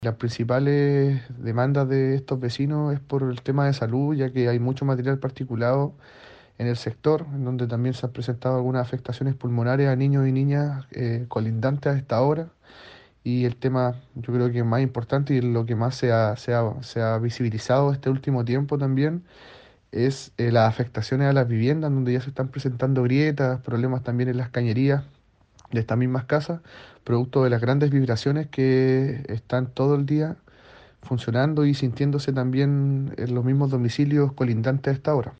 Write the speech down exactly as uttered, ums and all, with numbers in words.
Las principales demandas de estos vecinos es por el tema de salud, ya que hay mucho material particulado en el sector, en donde también se han presentado algunas afectaciones pulmonares a niños y niñas eh, colindantes a esta hora. Y el tema, yo creo que es más importante y lo que más se ha, se ha- se ha visibilizado este último tiempo también es eh, las afectaciones a las viviendas, donde ya se están presentando grietas, problemas también en las cañerías de estas mismas casas, producto de las grandes vibraciones que están todo el día funcionando y sintiéndose también en los mismos domicilios colindantes a esta hora.